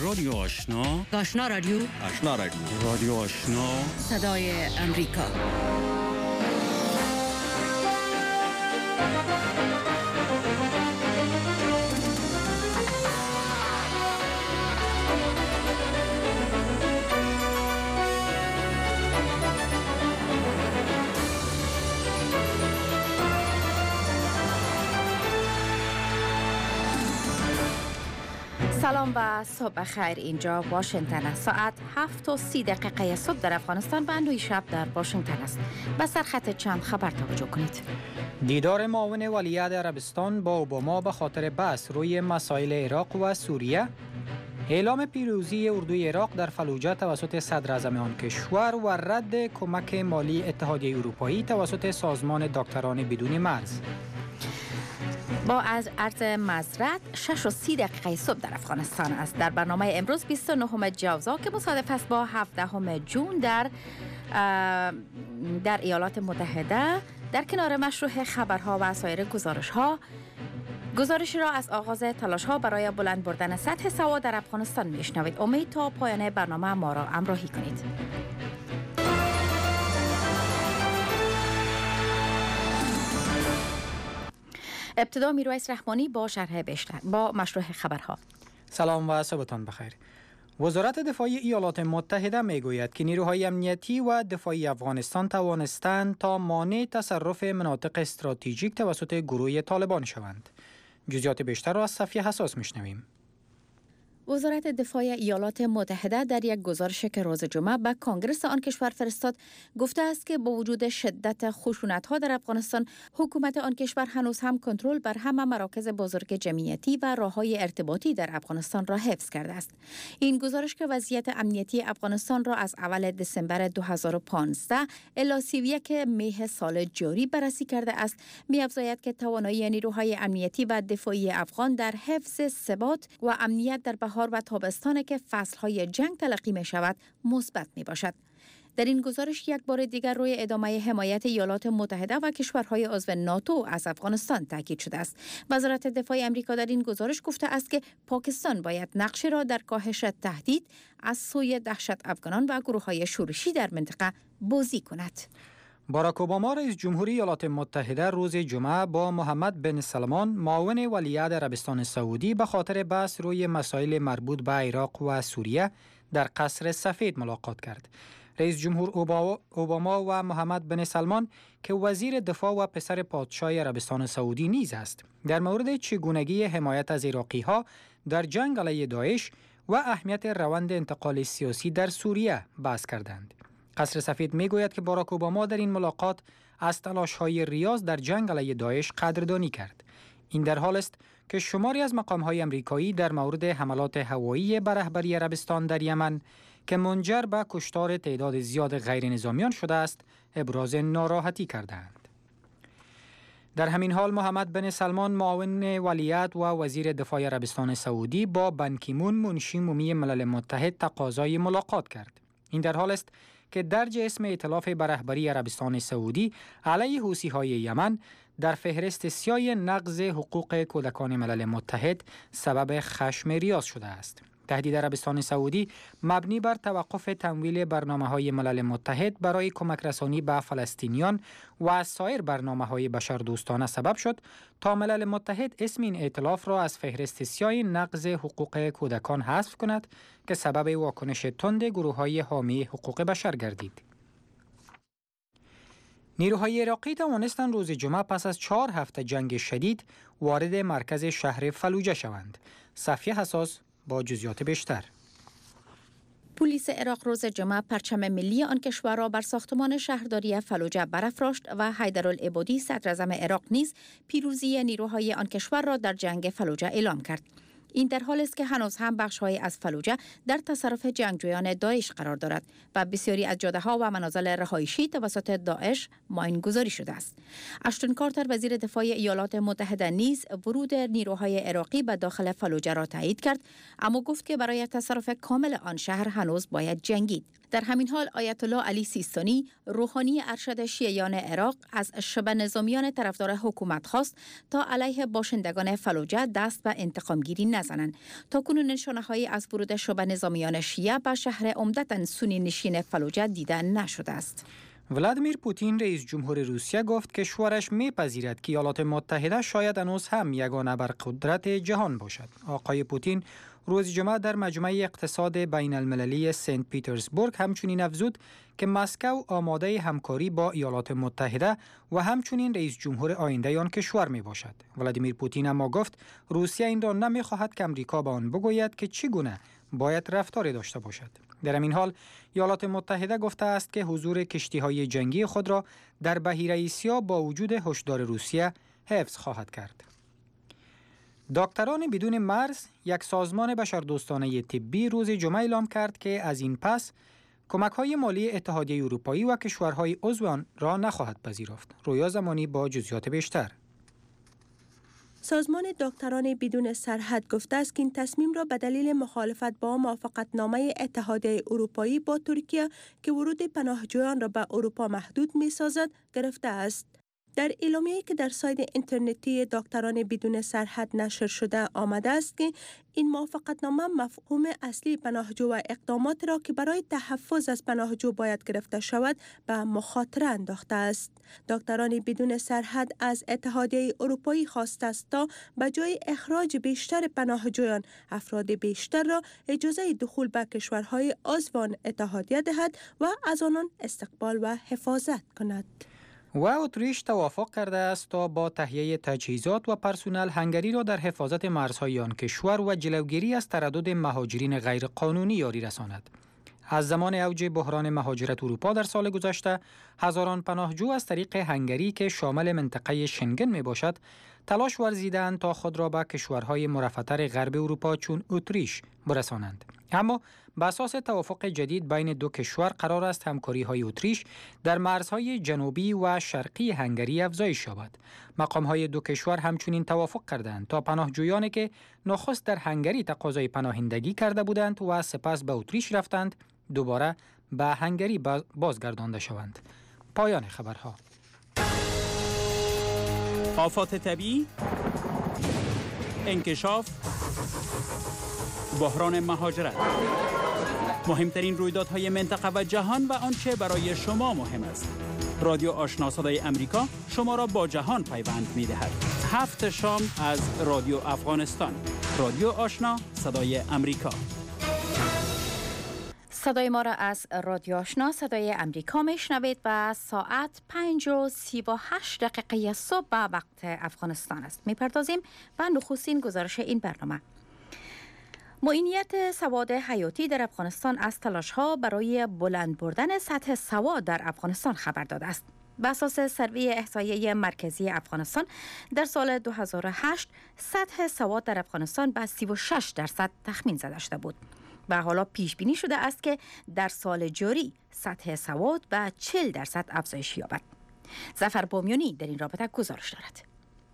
رادیو آشنا، آشنا رادیو، آشنا رادیو، رادیو آشنا، صدای امریکا. سلام و صبح خیر. اینجا واشنگتن است. ساعت 7:30 صبح در افغانستان و 9 شب در واشنگتن است. به سرخط چند خبر توجه کنید. دیدار معاون ولیعهد عربستان با اوباما به خاطر بحث روی مسائل عراق و سوریه. اعلام پیروزی اردوی عراق در فلوجه توسط صدر اعظم آن کشور و رد کمک مالی اتحادیه اروپایی توسط سازمان دکتران بدون مرز. با از عرض معذرت 6:30 صبح در افغانستان است. در برنامه امروز 29 جوزا که مصادف است با 17 جون در ایالات متحده، در کنار مشروع خبرها و سایر گزارشی را از آغاز تلاش‌ها برای بلند بردن سطح سواد در افغانستان میشنوید. امید تا پایان برنامه ما را همراهی کنید. ابتدا میرویس رحمانی با شرح بیشتر با مشروع خبرها. سلام و صبحتان بخیر. وزارت دفاع ایالات متحده میگوید که نیروهای امنیتی و دفاعی افغانستان توانستند تا مانع تصرف مناطق استراتژیک توسط گروه طالبان شوند. جزئیات بیشتر را از صفیه حساس میشنویم. وزارت دفاع ایالات متحده در یک گزارشی که روز جمعه به کانگرس آن کشور فرستاد گفته است که با وجود شدت خشونت‌ها در افغانستان، حکومت آن کشور هنوز هم کنترل بر همه مراکز بزرگ جمعیتی و راه‌های ارتباطی در افغانستان را حفظ کرده است. این گزارش که وضعیت امنیتی افغانستان را از اول دسامبر 2015 الی 31 مه سال جاری بررسی کرده است، می‌افزاید که توانایی نیروهای امنیتی و دفاعی افغان در حفظ ثبات و امنیت در بهار و تابستان که فصلهای جنگ تلقی می شود مثبت می باشد. در این گزارش یک بار دیگر روی ادامه حمایت ایالات متحده و کشورهای عضو ناتو از افغانستان تاکید شده است. وزارت دفاع آمریکا در این گزارش گفته است که پاکستان باید نقشی را در کاهش تهدید از سوی دهشت افغانان و گروه‌های شورشی در منطقه بازی کند. باراک اوباما رئیس جمهوری ایالات متحده روز جمعه با محمد بن سلمان معاون ولیعهد عربستان سعودی به خاطر بحث روی مسائل مربوط به عراق و سوریه در قصر سفید ملاقات کرد. رئیس جمهور اوباما و محمد بن سلمان که وزیر دفاع و پسر پادشاه عربستان سعودی نیز است، در مورد چگونگی حمایت از عراقی‌ها در جنگ علیه داعش و اهمیت روند انتقال سیاسی در سوریه بحث کردند. قصر سفید میگوید که باراک اوباما در این ملاقات از تلاش‌های ریاض در جنگ علیه داعش قدردانی کرد. این در حال است که شماری از مقام‌های آمریکایی در مورد حملات هوایی بر رهبری عربستان در یمن که منجر به کشتار تعداد زیاد غیر نظامیان شده است، ابراز ناراحتی کردند. در همین حال محمد بن سلمان معاون ولیعهد و وزیر دفاع عربستان سعودی با بن کی مون منشی عمومی ملل متحد تقاضای ملاقات کرد. این در حال است که درج اسم ائتلاف بر رهبری عربستان سعودی علیه حوثی‌های یمن در فهرست سیاه نقض حقوق کودکان ملل متحد سبب خشم ریاض شده است. تهدید عربستان سعودی مبنی بر توقف تمویل برنامه‌های ملل متحد برای کمک رسانی به فلسطینیان و سایر برنامه‌های بشردوستانه سبب شد تا ملل متحد اسم این ائتلاف را از فهرست سیاه نقض حقوق کودکان حذف کند که سبب واکنش تند گروه‌های حامی حقوق بشر گردید. نیروهای عراقی توانستند روز جمعه پس از 4 هفته جنگ شدید وارد مرکز شهر فلوجه شوند. صفیه حساس با جزئیات بیشتر. پلیس عراق روز جمعه پرچم ملی آن کشور را بر ساختمان شهرداری فلوجه برافراشت و حیدرالعبادی صدر اعظم عراق نیز پیروزی نیروهای آن کشور را در جنگ فلوجه اعلام کرد. این در حالی است که هنوز هم بخش‌های از فلوجه در تصرف جنگجویان داعش قرار دارد و بسیاری از جاده‌ها و منازل رهایشی توسط داعش ماین‌گذاری شده است. اشتون کارتر وزیر دفاع ایالات متحده نیز ورود نیروهای عراقی به داخل فلوجه را تایید کرد، اما گفت که برای تصرف کامل آن شهر هنوز باید جنگید. در همین حال آیت الله علی سیستانی روحانی ارشد شیعیان عراق از شبه نظامیان طرفدار حکومت خواست تا علیه باشندگان فلوجه دست به انتقام گیری نزنند. تاکنون نشانه‌هایی از ورود شبه نظامیان شیعه به شهر عمدتاً سنی نشین فلوجه دیده نشده است. ولادیمیر پوتین رئیس جمهور روسیه گفت که کشورش می‌پذیرد که ایالات متحده شاید هنوز هم یگانه ابرقدرت جهان باشد. آقای پوتین روز جمعه در مجمع اقتصاد بین المللی سنت پیترزبورگ همچنین افزود که مسکو آماده همکاری با ایالات متحده و همچنین رئیس جمهور آینده آن کشور می باشد. ولادیمیر پوتین اما گفت روسیه این را نمی خواهد که امریکا به آن بگوید که چگونه باید رفتاری داشته باشد. در این حال ایالات متحده گفته است که حضور کشتی‌های جنگی خود را در بحیره آسیا با وجود هشدار روسیه حفظ خواهد کرد. دکتران بدون مرز، یک سازمان بشردوستانه طبی، روز جمعه اعلام کرد که از این پس کمک‌های مالی اتحادیه اروپایی و کشورهای عضو آن را نخواهد پذیرفت. رویا زمانی با جزئیات بیشتر. سازمان دکتران بدون سرحد گفته است که این تصمیم را به دلیل مخالفت با موافقتنامه اتحادیه اروپایی با ترکیه که ورود پناهجویان را به اروپا محدود می‌سازد گرفته است. در اعلامیه‌ای که در سایت اینترنتی دکتران بدون سرحد نشر شده آمده است که این موافقتنامه مفهوم اصلی پناهجو و اقدامات را که برای تحفظ از پناهجو باید گرفته شود به مخاطره انداخته است. دکتران بدون سرحد از اتحادیه اروپایی خواسته است تا به جای اخراج بیشتر پناهجویان افراد بیشتر را اجازه دخول به کشورهای عضو آن اتحادیه دهد و از آنان استقبال و حفاظت کند. و اتریش توافق کرده است تا با تهیه تجهیزات و پرسنل هنگری را در حفاظت مرزهای آن کشور و جلوگیری از تردد مهاجرین غیرقانونی یاری رساند. از زمان اوج بحران مهاجرت اروپا در سال گذشته، هزاران پناهجو از طریق هنگری که شامل منطقه شنگن می باشد، تلاش ورزیدند تا خود را به کشورهای مرفه‌تر غرب اروپا چون اتریش برسانند. اما بر اساس توافق جدید بین دو کشور قرار است همکاری‌های اتریش در مرزهای جنوبی و شرقی هنگری افزایش یابد. مقام‌های دو کشور همچنین توافق کردند تا پناهجویانی که نخست در هنگری تقاضای پناهندگی کرده بودند و سپس به اتریش رفتند، دوباره به هنگری بازگردانده شوند. پایان خبرها. آفات طبیعی، انکشاف، بحران مهاجرت، مهمترین رویدادهای منطقه و جهان و آنچه برای شما مهم است. رادیو آشنا صدای امریکا شما را با جهان پیوند می‌دهد. 7 شام از رادیو افغانستان. رادیو آشنا صدای امریکا. صدای ما را از رادیو آشنا صدای امریکا میشنوید و ساعت 5:38 صبح به وقت افغانستان است. میپردازیم به نخستین گزارش این برنامه. معینیت سواد حیاتی در افغانستان از تلاش‌ها برای بلند بردن سطح سواد در افغانستان خبر داده است. بر اساس سروی احصایه مرکزی افغانستان در سال 2008 سطح سواد در افغانستان به 36% تخمین زده شده بود و حالا پیش بینی شده است که در سال جاری سطح سواد به 40% افزایش یابد. ظفر بامیانی در این رابطه گزارش دارد.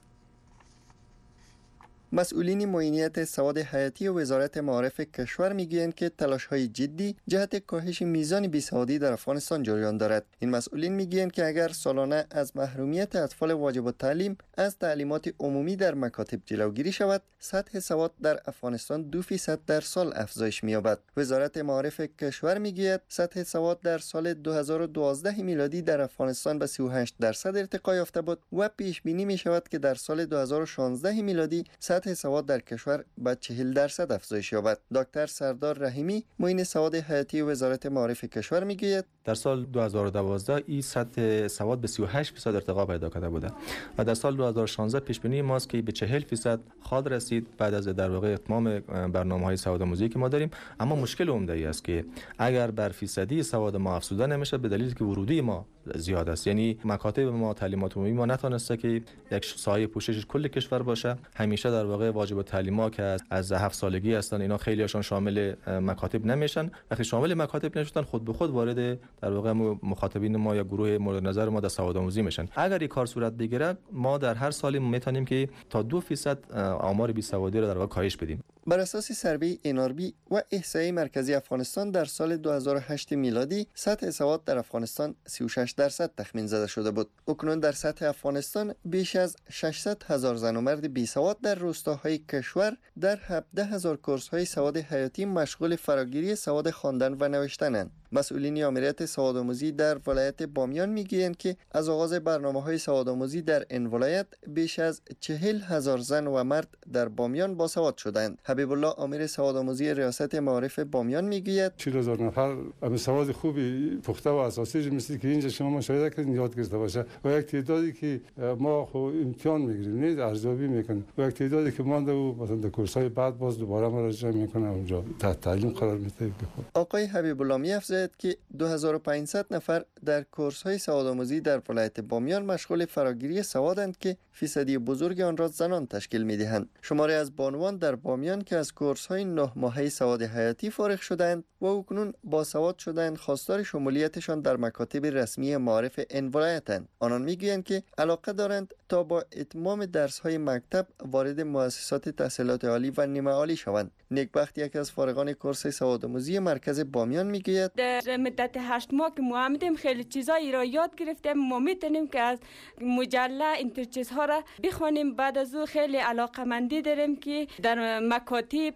مسئولین معینیت سواد حیاتی و وزارت معارف کشور میگویند که تلاش‌های جدی جهت کاهش میزان بیسوادی در افغانستان جریان دارد. این مسئولین میگویند که اگر سالانه از محرومیت اطفال واجب التعلیم از تعلیمات عمومی در مکاتب جلوگیری شود، سطح سواد در افغانستان 2% در سال افزایش می‌یابد. وزارت معارف کشور میگوید سطح سواد در سال 2012 میلادی در افغانستان به 38% ارتقا یافته بود و پیش بینی می‌شود که در سال 2016 میلادی سطح سواد در کشور به 40% افزایش یابد. دکتر سردار رحیمی معین سواد حیاتی وزارت معارف کشور میگوید در سال 2012 این سطح سواد به 38% ارتقا پیدا کرده بوده و در سال 2016 پیش بینی ماست که به 40% خواهد رسید بعد از در واقع اتمام برنامه‌های سواد آموزی که ما داریم. اما مشکل عمده ای است که اگر بر فیصدی سواد ما افزوده نمیشه به دلیل که ورودی ما زیاد است، یعنی مکاتب ما تعلیمات عمومی ما نتونسته که یک سایه پوشش کل کشور باشه. همیشه در واقع واجب التعلیم‌ها که از 7 سالگی هستن اینا خیلی هاشون شامل مکاتب نمیشن. وقتی شامل مکاتب نشدن خود به خود وارد در واقع مخاطبین ما یا گروه مورد نظر ما در سواد آموزی میشن. اگر این کار صورت بگیره ما در هر سالی میتونیم که تا 2% آمار بیسوادی رو در واقع کاهش بدیم. بر اساس سروی NRB و احصایه مرکزی افغانستان در سال 2008 میلادی سطح سواد در افغانستان 36% تخمین زده شده بود. اکنون در سطح افغانستان بیش از 600,000 زن و مرد بی سواد در روستاهای کشور در 17,000 کورس‌های سواد حیاتی مشغول فراگیری سواد خواندن و نوشتن‌اند. مسئولین آمریت سوادآموزی در ولایت بامیان میگویند که از آغاز برنامه‌های سوادآموزی در این ولایت بیش از 40,000 زن و مرد در بامیان باسواد شدند. حبیب الله امیر سوادآموزی ریاست معارف بامیان میگوید 40,000 نفر هم سواد خوبی پخته و اساسی مثل که اینجا شما مشاهده کردین یاد گرفته باشه و یک تعدادی که ما خو امتحان میگیریم نه ارزیابی میکنیم و یک تعدادی که مانده و مثلا در کورس‌های بعد باز دوباره مراجعه میکنه اونجا تحت تعلیم قرار میده. آقای حبیب الله می‌افزاید که 2500 نفر در کورس‌های سوادآموزی در ولایت بامیان مشغول فراگیری سوادند که فیصدی بزرگ آن را زنان تشکیل می‌دهند. شماری از بانوان در بامیان که از کورس‌های 9 ماهه سواد حیاتی فارغ شدند و اکنون باسواد شدند خواستار شمولیتشان در مکاتب رسمی معارف این ولایتند. آنان می‌گویند که علاقه دارند تا با اتمام درس‌های مکتب وارد مؤسسات تحصیلات عالی و نیمه عالی شوند. نیکبخت یکی از فارغان کورس سوادآموزی مرکز بامیان میگوید در مدت 8 ماه که ما آمدیم خیلی چیزایی را یاد گرفتیم. ما میتونیم که از مجله این چیزها را بخوانیم. بعد از او خیلی علاقمندی داریم که در مکاتب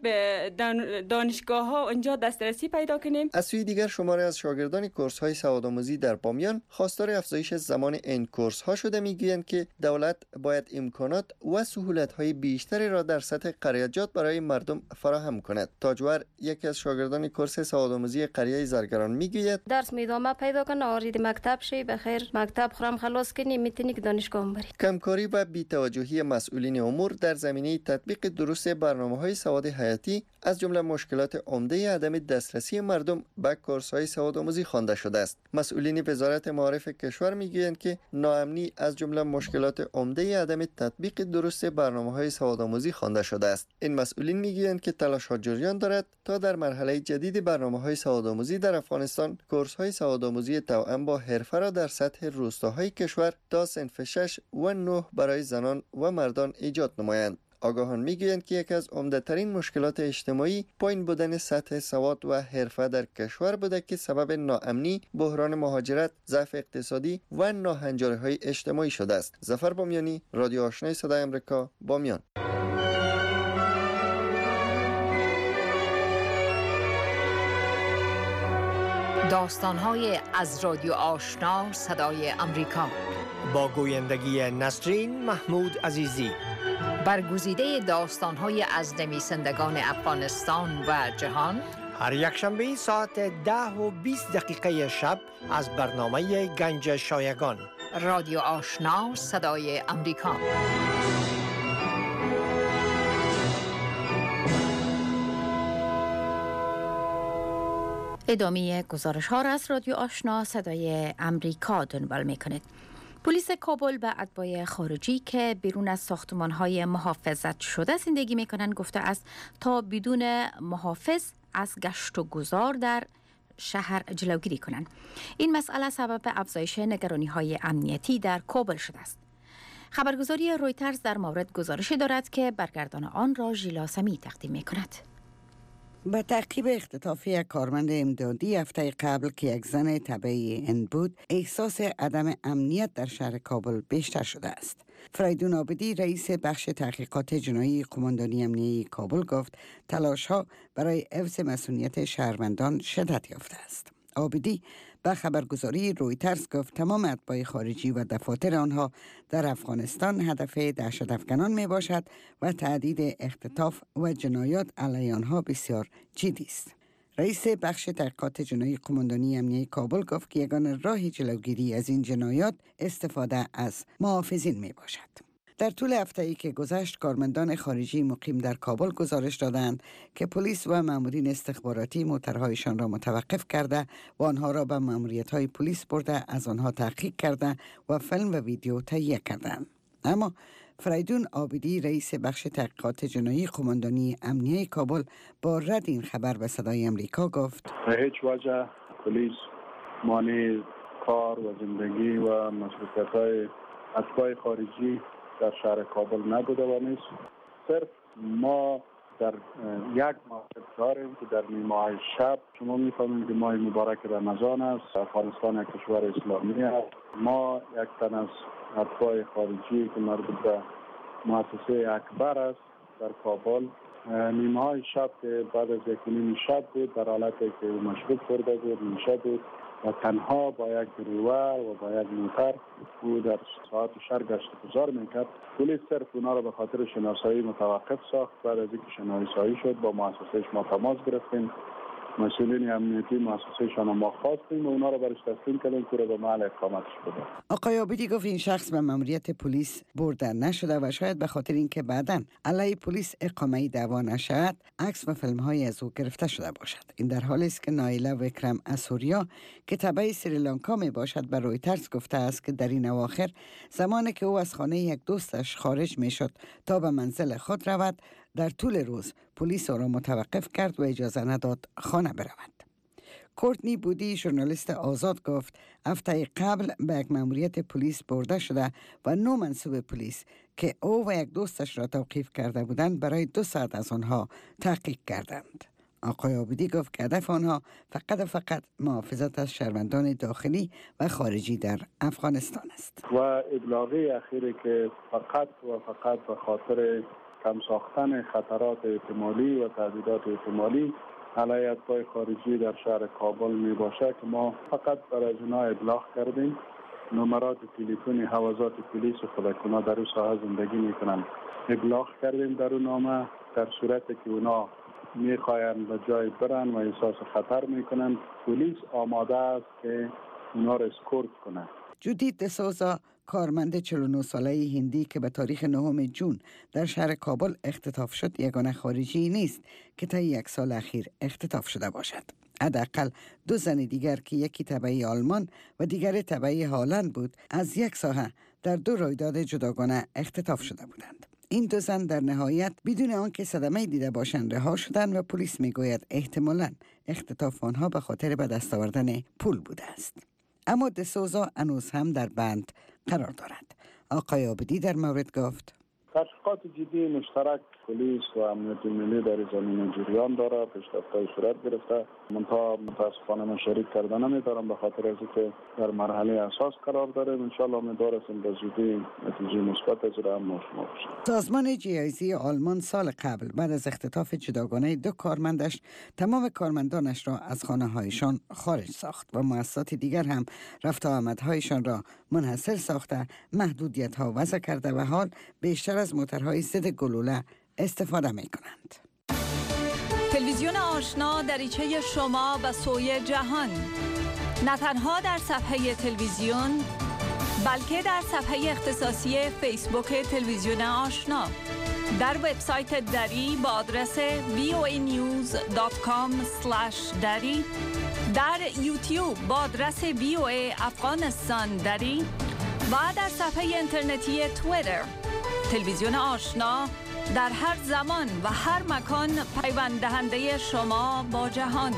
دانشگاه ها اونجا دسترسی پیدا کنیم. از سوی دیگر شماری از شاگردان کورس های سوادآموزی در بامیان خواستار افزایش زمان این کورس ها شده میگویند که دولت باید امکانات و سهولت های بیشتری را در سطح قریه‌جات برای مردم فراهم کند. تاجور یکی از شاگردان کورس سوادآموزی قریه زرگران میگوید درس میدامه پیدا کنه آرید مکتب شی بخیر مکتب خرم خلاص کنی میتونی که دانشگاه بری. کمکاری و بی‌توجهی مسئولین امور در زمینه تطبیق درست برنامه‌های سواد حیاتی از جمله مشکلات عمده عدم دسترسی مردم به کورس‌های سوادآموزی خوانده شده است. مسئولین وزارت معارف کشور میگویند که ناامنی از جمله مشکلات عمده عدم تطبیق درست برنامه‌های سوادآموزی خوانده شده است. این مسئولین میگویند که تلاش‌ها جریان دارد تا در مرحله جدید برنامه‌های سوادآموزی در افغانستان کورس‌های سوادآموزی توأم با حرفه را در سطح روستاهای کشور تا صنف 6 و 9 برای زنان و مردان ایجاد نمایند. آگاهان میگویند که یکی از عمده‌ترین مشکلات اجتماعی پایین بودن سطح سواد و حرفه در کشور بوده که سبب ناامنی، بحران مهاجرت، ضعف اقتصادی و ناهنجاری‌های اجتماعی شده است. ظفر بامیانی، رادیو آشنای صدای آمریکا، بامیان. داستان‌های از رادیو آشنا صدای آمریکا با گویندگی نسرین محمود عزیزی. برگزیده داستان‌های از نویسندگان افغانستان و جهان هر یک شنبه ساعت 10:20 شب از برنامه گنج شایگان. رادیو آشنا صدای آمریکا. ادامه گزارش ها را از رادیو آشنا صدای امریکا دنبال می کنید. پلیس کابل به اتباع خارجی که بیرون از ساختمان های محافظت شده زندگی می کنند گفته است تا بدون محافظ از گشت و گذار در شهر جلوگیری کنند. این مسئله سبب افزایش نگرانی های امنیتی در کابل شده است. خبرگزاری رویترز در مورد گزارشی دارد که برگردان آن را ژیلا سمی تقدیم می کند. به تعقیب اختطاف یک کارمند امدادی هفته قبل که یک زن تبعی هند بود، احساس عدم امنیت در شهر کابل بیشتر شده است. فریدون عابدی رئیس بخش تحقیقات جنایی قماندانی امنیتی کابل گفت تلاش‌ها برای حفظ مسئولیت شهروندان شدت یافته است. عابدی به خبرگزاری رویترز گفت تمام اتباع خارجی و دفاتر آنها در افغانستان هدف دهشت‌افکنان می باشد و تهدید اختطاف و جنایات علیه آنها بسیار جدی است. رئیس بخش تحقیقات جنایی قماندانی امنیتی کابل گفت که یگانه راه جلوگیری از این جنایات استفاده از محافظین می باشد. در طول هفته‌ای که گذشت کارمندان خارجی مقیم در کابل گزارش دادند که پلیس و مامورین استخباراتی موترهایشان را متوقف کرده و آنها را به ماموریت‌های پلیس برده از آنها تحقیق کرده و فیلم و ویدیو تهیه کردند. اما فریدون عابدی رئیس بخش تحقیقات جنایی قماندانی امنیتی کابل با رد این خبر به صدای امریکا گفت به هیچ وجه پلیس مانع کار و زندگی و مسئولیت‌های اتباع خارجی در شهر کابل نبوده و نیست. صرف ما در یک موقع داریم که در نیمه‌های شب شما می‌فهمید که ماه مبارک رمضان است. افغانستان یک کشور اسلامی است. ما یک تن از اتباع خارجی که مربوط به مؤسسه اکبر است در کابل نیمه‌های شب که بعد از 1:30 شب بود در حالتی که مشروب خورده بود نوشه بود و تنها با یک گروه و با یک موتر او در ساعت شهر گشت گذار میکرد. پلیس صرف اونا را به خاطر شناسایی متوقف ساخت. بعد از اینکه شناسایی شد با مؤسسهش ما تماس گرفتیم، مسئولین امنیتی مؤسسهشان ما خواستیم و اونا را برش تسلیم کردیم که به محل اقامتش ببرن. آقای عابدی گفت این شخص به ماموریت پلیس برده نشده و شاید به خاطر اینکه بعداً علیه پلیس اقامه دعوا نشود عکس و فیلم‌های از او گرفته شده باشد. این در حالی است که نایلا وکرم اسوریا که تبع سریلانکا می باشد به رویترز گفته است که در این اواخر زمانی که او از خانه یک دوستش خارج می شد تا به منزل خود رود در طول روز پلیس او را متوقف کرد و اجازه نداد خانه برود. کورتنی بودی ژورنالیست آزاد گفت هفته قبل به یک ماموریت پلیس برده شده و 9 منصوب پلیس که او و یک دوستش را توقیف کرده بودند برای 2 ساعت از آنها تحقیق کردند. آقای عابدی گفت که هدف آنها فقط محافظت از شهروندان داخلی و خارجی در افغانستان است. و ابلاغی اخیری که فقط به خاطر کم ساختن خطرات احتمالی و تهدیدات احتمالی علیه اتباع خارجی در شهر کابل می باشه که ما فقط برای اونا ابلاغ کردیم. نمرات تلفنی حوزات پلیس و خودکونا در اون ساحه زندگی میکنن ابلاغ کردیم در اون نامه. در صورتی که اونا میخواین به جای برن و احساس خطر میکنن پلیس آماده است که اونا را اسکورت کنه. جودیت دسوزا کارمند 49 ساله هندی که به تاریخ 9 جون در شهر کابل اختطاف شد یگانه خارجی نیست که تا 1 سال اخیر اختطاف شده باشد. حداقل 2 زن دیگر که یکی تبعی آلمان و دیگری تبعی هلند بود از یک ساحه در 2 رویداد جداگانه اختطاف شده بودند. این 2 زن در نهایت بدون آنکه صدمه دیده باشند رها شدند و پلیس میگوید احتمالاً اختطاف آنها به خاطر به دست آوردن پول بوده است. اما دسوزا هنوز هم در بند قرار دارد. آقای عابدی در مورد گفت تحقیقات جدی مشترک پلیس و امنیت ملی در زمین جریان داره. پیشرفت‌های صورت گرفته. متاسفانه من شریک کردن نمی‌دارم به خاطر از اینکه در مرحله اساس قرار داریم. ان شاء الله امیدوارم به زودی نتیجه مثبت از آن ما شما باشیم. سازمان جیایزی آلمان سال قبل بعد از اختطاف جداگانه 2 کارمندش تمام کارمندانش را از خانه‌هایشان خارج ساخت و مؤسسات دیگر هم رفت آمدهایشان را منحصر ساخته محدودیت‌ها وضع کرده و حال بیشتر از موتورهای ضد گلوله استفاده می کنند. تلویزیون آشنا دریچه شما به سوی جهان، نه تنها در صفحه تلویزیون بلکه در صفحه اختصاصی فیسبوک تلویزیون آشنا، در وبسایت دری با آدرس voanews.com/dari، در یوتیوب با آدرس VOA افغانستان دری و در صفحه اینترنتی توییتر. تلویزیون آشنا در هر زمان و هر مکان پیوند دهنده شما با جهان.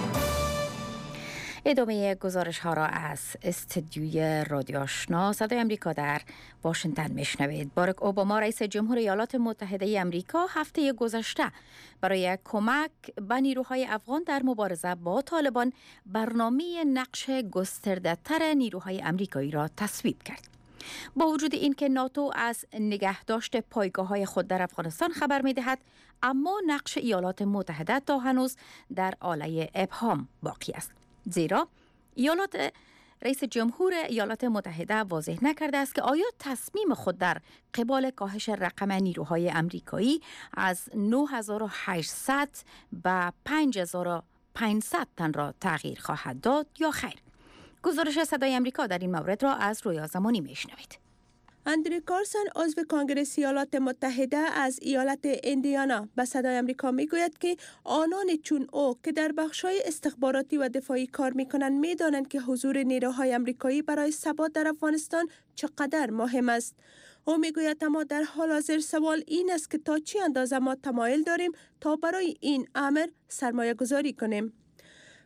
ادامه گزارش ها را از استودیوی رادیو آشنا صدای امریکا در واشنگتن میشنوید. باراک اوباما رئیس جمهور ایالات متحده امریکا هفته گذشته برای کمک به نیروهای افغان در مبارزه با طالبان برنامه نقش گسترده‌تر نیروهای امریکایی را تصویب کرد. با وجود اینکه ناتو از نگهداشت پایگاه‌های خود در افغانستان خبر می‌دهد، اما نقش ایالات متحده تا هنوز در آله ابهام باقی است. زیرا رئیس جمهور ایالات متحده واضح نکرده است که آیا تصمیم خود در قبال کاهش رقم نیروهای امریکایی از 9800 به 5500 تن را تغییر خواهد داد یا خیر. گزارش صدای امریکا در این مورد را از رویا زمانی میشنوید. اندرو کارسون عضو کنگره ایالات متحده از ایالت ایندیانا به صدای امریکا میگوید که آنان چون او که در بخش‌های استخباراتی و دفاعی کار میکنند میدانند که حضور نیروهای امریکایی برای ثبات در افغانستان چقدر مهم است. او میگوید اما در حال حاضر سوال این است که تا چه اندازه ما تمایل داریم تا برای این امر سرمایه گذاری کنیم.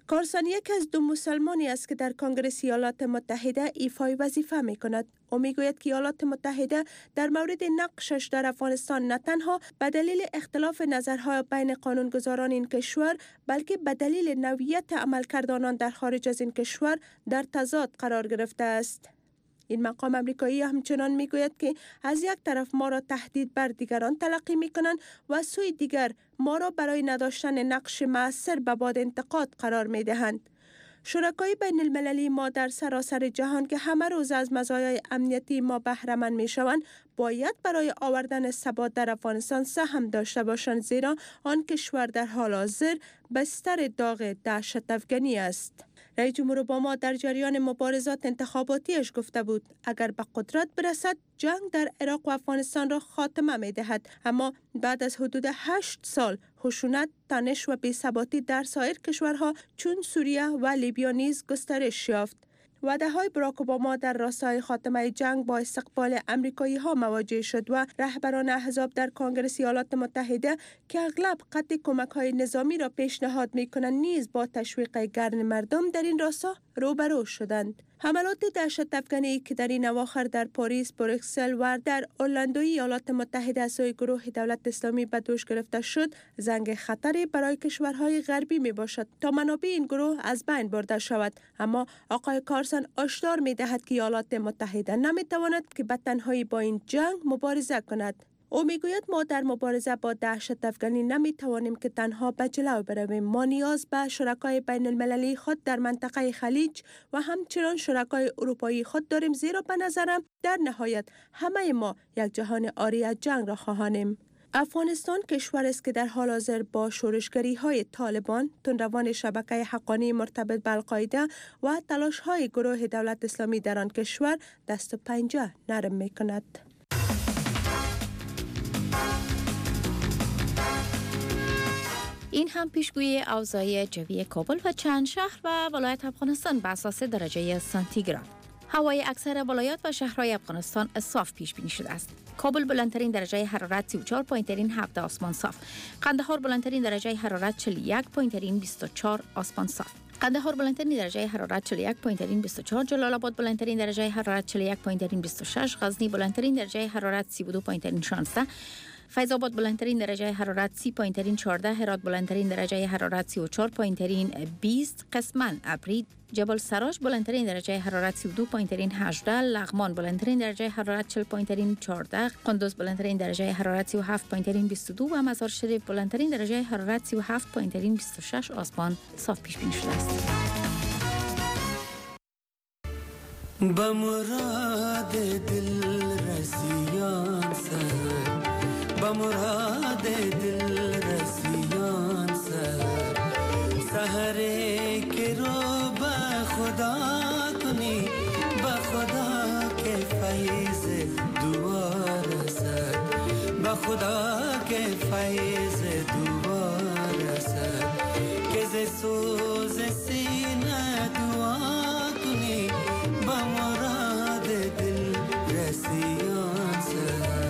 کارسن یکی از دو مسلمانی است که در کنگره ایالات متحده ایفای وظیفه می کند. او می گوید که ایالات متحده در مورد نقشش در افغانستان نه تنها به دلیل اختلاف نظرهای بین قانونگذاران این کشور بلکه به دلیل نوعیت عملکردانان در خارج از این کشور در تضاد قرار گرفته است. این مقام امریکایی همچنان می گوید که از یک طرف ما را تهدید بر دیگران تلقی می کنند و سوی دیگر ما را برای نداشتن نقش مؤثر به باد انتقاد قرار می دهند. شرکای بین المللی ما در سراسر جهان که همه روز از مزایای امنیتی ما بهره مند می شوند باید برای آوردن ثبات در افغانستان سهم داشته باشند، زیرا آن کشور در حال حاضر بستر داغ دهشت افغانی است. رئیس جمهور اوباما در جریان مبارزات انتخاباتیش گفته بود اگر به قدرت برسد جنگ در عراق و افغانستان را خاتمه می دهد، اما بعد از حدود 8 سال خشونت، تنش و بی‌ثباتی در سایر کشورها چون سوریه و لیبیا نیز گسترش یافت. وعده‌های براک اوباما در راستای خاتمه جنگ با استقبال امریکایی‌ها مواجه شد و رهبران احزاب در کنگره ایالات متحده که اغلب قطع کمک‌های نظامی را پیشنهاد می‌کنند نیز با تشویق گرم مردم در این راستا روبرو شدند. حملات دهشت افغانی که در این اواخر در پاریس، بروکسل و در اورلاندو ایالات متحده از سوی گروه دولت اسلامی به دوش گرفته شد، زنگ خطری برای کشورهای غربی می باشد تا منابع این گروه از بین برده شود. اما آقای کارسن هشدار می دهد که ایالات متحده نمی تواند که به تنهایی با این جنگ مبارزه کند. او میگوید ما در مبارزه با دهشت افغانی نمی توانیم که تنها به جلو برویم. ما نیاز به شرکای بین المللی خود در منطقه خلیج و همچنان شرکای اروپایی خود داریم، زیرا به نظرم در نهایت همه ما یک جهان عاری از جنگ را خواهانیم. افغانستان کشور است که در حال حاضر با شورشگری‌های طالبان، تندروان شبکه حقانی مرتبط به القاعده و تلاش‌های گروه دولت اسلامی در آن کشور دست و پنجه نرم می‌کند. این هم پیشگویی اوضاع جوی کابل و چند شهر و ولایت افغانستان به اساس درجه سانتیگراد. هوای اکثر ولایات و شهرهای افغانستان صاف پیش بینی شده است. کابل بلندترین درجه حرارت 34 پایین‌ترین 7 آسمان صاف. قندهار بلندترین درجه حرارت 41 پایین‌ترین 24 آسمان صاف. قندهار بلندترین درجه حرارت 41 پایین‌ترین 24، جلال آباد بلندترین درجه حرارت 41 پایین‌ترین 26، غزنی بلندترین درجه حرارت 32 پایین‌ترین 16، فیض آباد بلندترین درجه حرارت 30 پایین‌ترین 14، هرات بلندترین درجه حرارت 34 پایین‌ترین 20، قسمن ابری، جبل سراج بلندترین درجه حرارت 32 پایین‌ترین 18، لغمان بلندترین درجه حرارت 40 پایین‌ترین 14، قندوز بلندترین درجه حرارت 37 پایین‌ترین 22 و مزار شریف بلندترین درجه حرارت 37 پایین‌ترین 26 آسمان صاف پیش بینی شده است. به مراد دل رسیان سر، به مراد دل رسیان سر، سحری که رو به خدا کنی، به خدا که فیض دعا رسد، به خدا که فیض دعا رسد، که ز سوز سینه دعا کنی، به مراد دل رسیان سر.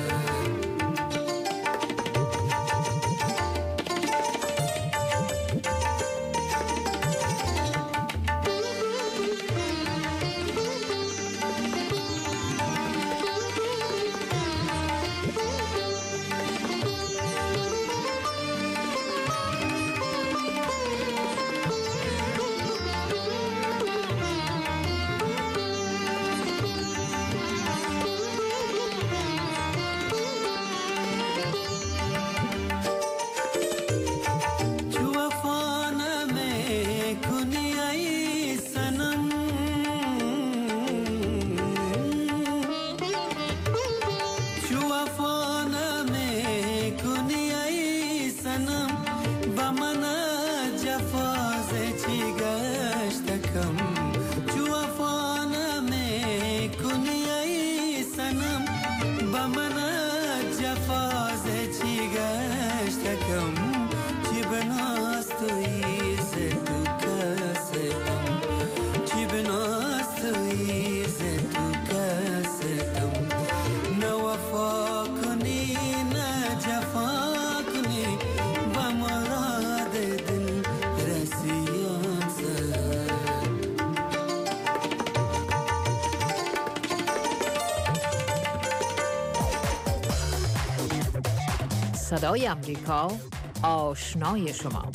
صدای امریکا، آشنای شما.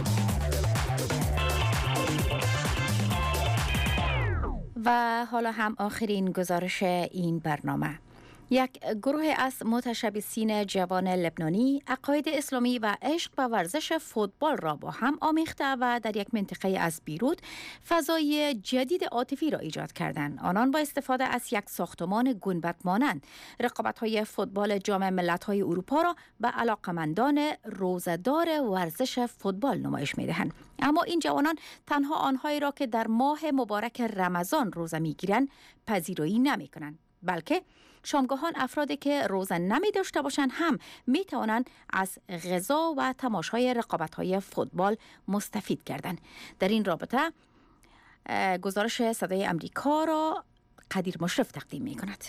و حالا هم آخرین گزارش این برنامه. یک گروه از متشبثین جوان لبنانی عقاید اسلامی و عشق به ورزش فوتبال را با هم آمیخته و در یک منطقه از بیروت فضای جدید عاطفی را ایجاد کردند. آنان با استفاده از یک ساختمان گنبد مانند رقابت‌های فوتبال جام ملت‌های اروپا را به علاقمندان روزه‌دار ورزش فوتبال نمایش می‌دهند. اما این جوانان تنها آنهایی را که در ماه مبارک رمضان روزه می‌گیرند پذیرایی نمی‌کنند، بلکه شامگاهان افرادی که روزه نمی داشته باشند هم می توانند از غذا و تماشای رقابت‌های فوتبال مستفید گردند. در این رابطه گزارش صدای امریکا را قدیر مشرف تقدیم می کند.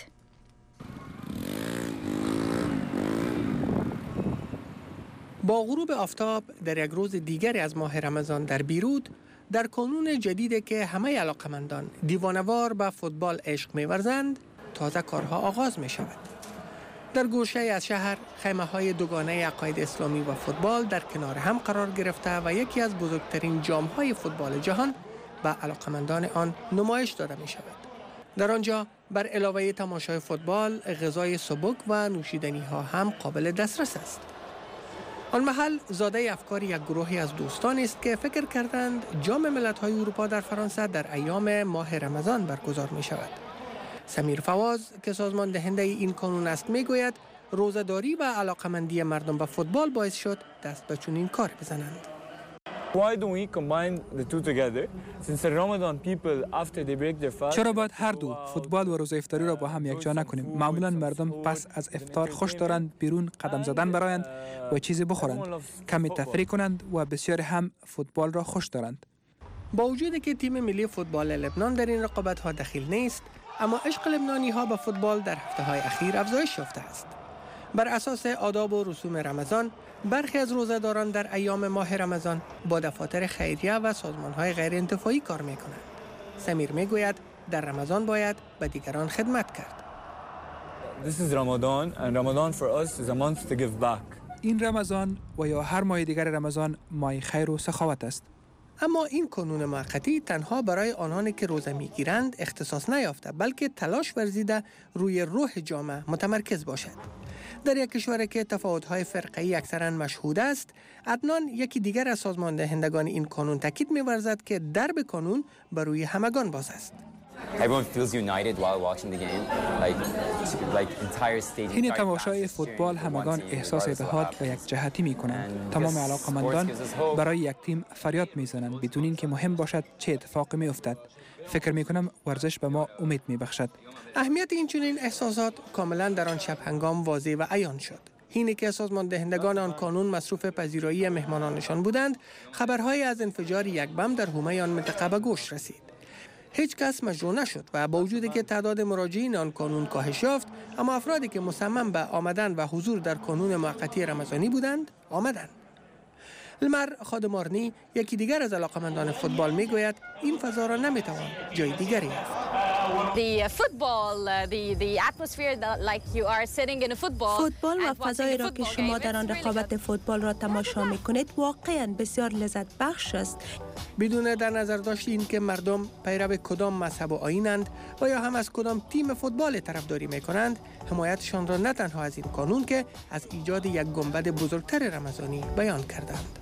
با غروب آفتاب در یک روز دیگری از ماه رمضان در بیروت، در کانون جدیدی که همه علاقمندان دیوانوار به فوتبال عشق می‌ورزند، تازه کارها آغاز می شود. در گوشه از شهر خیمه های دوگانه عقاید اسلامی و فوتبال در کنار هم قرار گرفته و یکی از بزرگترین جام های فوتبال جهان به علاقمندان آن نمایش داده می شود. در آنجا بر علاوه تماشای فوتبال، غذای سبک و نوشیدنی ها هم قابل دسترس است. آن محل زاده افکار یک گروهی از دوستان است که فکر کردند جام ملت‌های اروپا در فرانسه در ایام ماه رمضان برگزار می شود. سمیر فواز که سازمان دهنده این قانون است میگوید روزه‌داری و علاقمندی مردم به فوتبال باعث شد دست به چنین کار بزنند. چرا باید هر دو فوتبال و روزه افطاری را با هم یکجا نکنیم؟ معمولا مردم پس از افطار خوش دارند بیرون قدم زدن برایند و چیزی بخورند، کمی تفریح کنند و بسیار هم فوتبال را خوش دارند. با وجودی که تیم ملی فوتبال لبنان در این رقابت‌ها دخیل نیست، اما عشق لبنانی‌ها به فوتبال در هفته‌های اخیر افزایش یافته است. بر اساس آداب و رسوم رمضان، برخی از روزه‌داران در ایام ماه رمضان با دفاتر خیریه و سازمان‌های غیر انتفاعی کار می‌کنند. سمیر می‌گوید در رمضان باید به دیگران خدمت کرد. این رمضان و یا هر ماه دیگر رمضان ماه خیر و سخاوت است. اما این قانون موقتی تنها برای آنانی که روزه میگیرند اختصاص نیافته، بلکه تلاش ورزیده روی روح جامعه متمرکز باشد. در یک کشور که تفاوت‌های فرقه‌ای اکثراً مشهود است، عدنان یکی دیگر از سازمان دهندگان این قانون تاکید می‌ورزد که درب قانون بر روی همگان باز است. این تماشای فوتبال همگان احساس اتحاد و یک جهتی می کنند. تمام علاقمندان برای یک تیم فریاد می زنند بدون اینکه مهم باشد چه اتفاقی می افتد. فکر می کنم ورزش به ما امید می بخشد. اهمیت این چنین احساسات کاملا در آن شب هنگام واضح و عیان شد. اینی که سازمان دهندگان آن قانون مصروف پذیرایی مهمانانشان بودند، خبرهای از انفجار یک بم در حومه آن منطقه به گوش رسید. هیچ کس مجروح نشد و با وجودی که تعداد مراجعین آن قانون کاهش یافت، اما افرادی که مصمم به آمدن و حضور در قانون موقتی رمضانی بودند، آمدند. المر خادمارنی یکی دیگر از علاقمندان فوتبال میگوید این فضا را نمیتوان جای دیگری یافت. فوتبال و فضایی را که شما در آن رقابت فوتبال را تماشا میکنید واقعا بسیار لذت بخش است. بدون در نظر داشت این که مردم پیرو کدام مذهب و آیینند و یا هم از کدام تیم فوتبال طرفداری میکنند، حمایتشان را نه تنها از این قانون که از ایجاد یک گنبد بزرگتر رمضانی بیان کردند.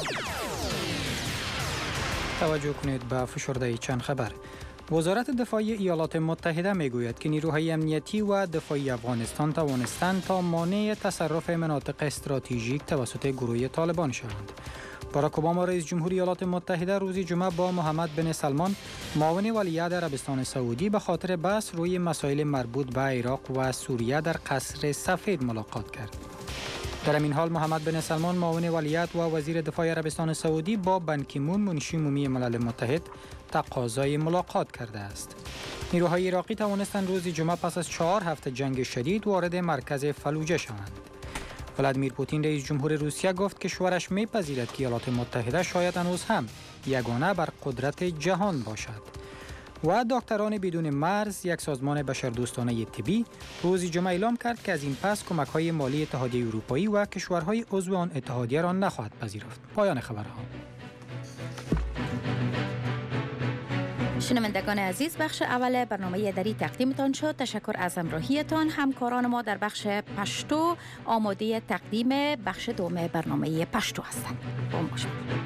توجه کنید به فشرده چند خبر. وزارت دفاع ایالات متحده میگوید که نیروهای امنیتی و دفاعی افغانستان توانستند تا مانع تصرف مناطق استراتژیک توسط گروه طالبان شوند. باراک اوباما رئیس جمهوری ایالات متحده روز جمعه با محمد بن سلمان معاون ولیعهد عربستان سعودی به خاطر بحث روی مسائل مربوط به عراق و سوریه در قصر سفید ملاقات کرد. در این حال محمد بن سلمان معاون ولیعهد و وزیر دفاع عربستان سعودی با بن کی مون منشی عمومی ملل متحد تقاضای ملاقات کرده است. نیروهای عراقی توانستند روز جمعه پس از 4 هفته جنگ شدید وارد مرکز فلوجه شوند. ولادیمیر پوتین رئیس جمهور روسیه گفت که کشورش میپذیرد که ایالات متحده شاید هنوز هم یگانه بر قدرت جهان باشد. و دکتران بدون مرز، یک سازمان بشردوستانه طبی، روز جمعه اعلام کرد که از این پس کمک‌های مالی اتحادیه اروپایی و کشورهای عضو آن اتحادیه را نخواهد پذیرفت. پایان خبرها. شنوندگان عزیز، بخش اول برنامه دری تقدیمتان شد. تشکر از همراهیتان. همکاران ما در بخش پشتو آماده تقدیم بخش دوم برنامه پشتو هستند. با ما باشید.